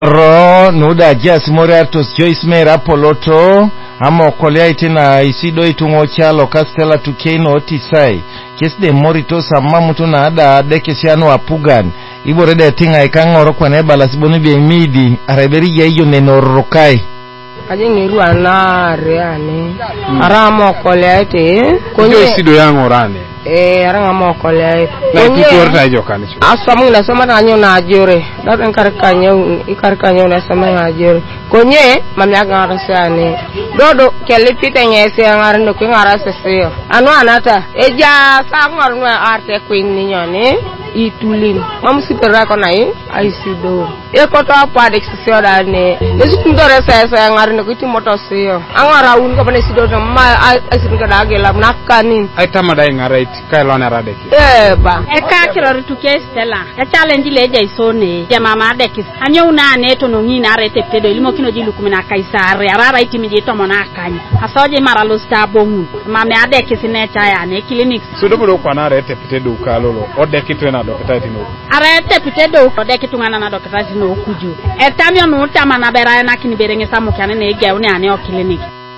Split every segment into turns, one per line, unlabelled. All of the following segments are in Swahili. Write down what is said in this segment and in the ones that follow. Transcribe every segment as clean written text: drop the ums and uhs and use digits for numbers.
Ro nuda jas moriartos Joyce Mera Poloto amo kolea itina isido itungo chalo Castella Tukeno Otisai kesde morito samamutu na ada dekesiano apugan iborede tinga ikangoro kwa neba lasiboni bia imidi areberi ya iyo nenorokai
Ajeng iruwa na reane aramo kolea ite
konye isido yango rane
aranga mo kolea
na tutorta hiyo kanisho
asamu na sama na nyo na ajore dado ikarkanyo na sama na ajore konye mamyaga ngarasane dodo kelipite nyese ngarno ko ngaraseseo anu anata eja sangor no arte queen ninyone itulin mamsipera ko nai aisido ekoto apade seseo dane nesutundore sesa ngarno ko timoto seo angara un ko bane sido ma aisido dagela nakani
aitama dai ngarait kailona radeki
ba
eka kiro tuke Stella e challenge leja isone ya mama dekis anyo na neto no ngina rete pedo ilimo kino jilu kumina kaisare arara itimije to mona akanya asoje mara lo stabongu mama adekis ne chaya ne clinics
sudo kwa na rete pedo kalolo odekitwe na dokita tino
arete pedo odekitu ngana na dokita tino kuju etamio no tama na bera na kini berenge samu kyane ne ege one ane o clinic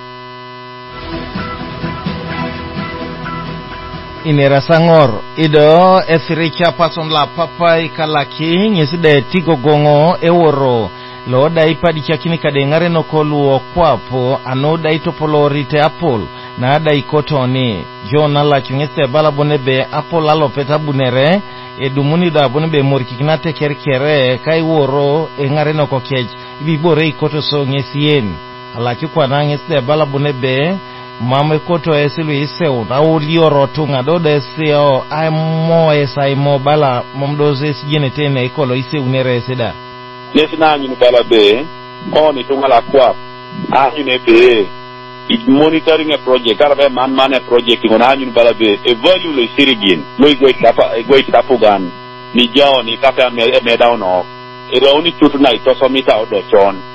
inera sangor ido efiricha pason la papa ikalaki nyeside tigo gongo eworo loda ipadi chakini kadengare no koluo kwapo anoda itopolorite apple na ada ikotoni jona la chungese bala bonebe apple alopeta bunere edumuni da bonebe morkikinate kerkere kai woro engare no kokej bibore ikoto so nyesien alaki kwa nangese bala bonebe mama koto esilu iseu na ulioro tunga doda eseo aimo esaimo bala momdoze sijene tene ikolo iseu nere eseda
nesina anyinu bala be oni tunga la kwa anyine be it monitoring a project arabe man a project ngona anyinu bala be evaluate le sirigin lo igwe itapugan ni jao ni kapa me down o era oni tutu na itosomita odo chon